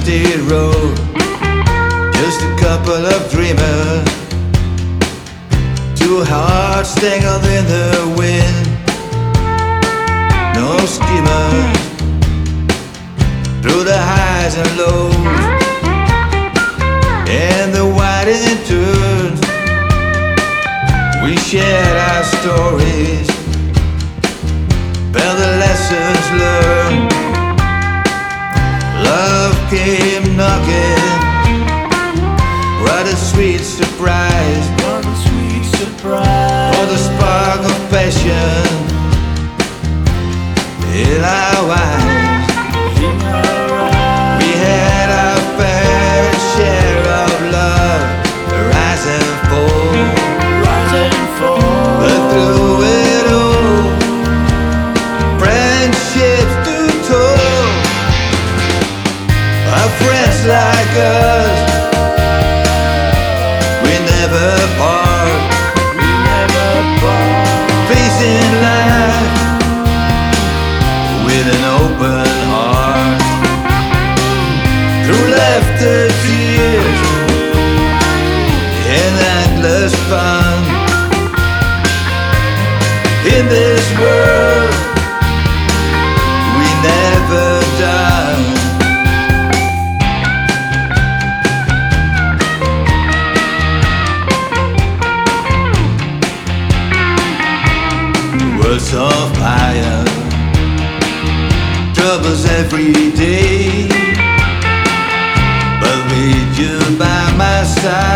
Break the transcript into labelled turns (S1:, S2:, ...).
S1: empty road, just a couple of dreamers, two hearts tangled in the wind. No schemers, through the highs and lows and the winding turns, we shared our stories, felt the lessons learned. Love came knocking, brought a sweet surprise, for the spark of passion in our eyes. We had our fair share of love, rise and fall, but through it all, friendships do toll. Our friends like us, we never part, facing life with an open heart. Through laughter, tears, and endless fun, in this world we never done. Words of fire, troubles every day, but with you by my side,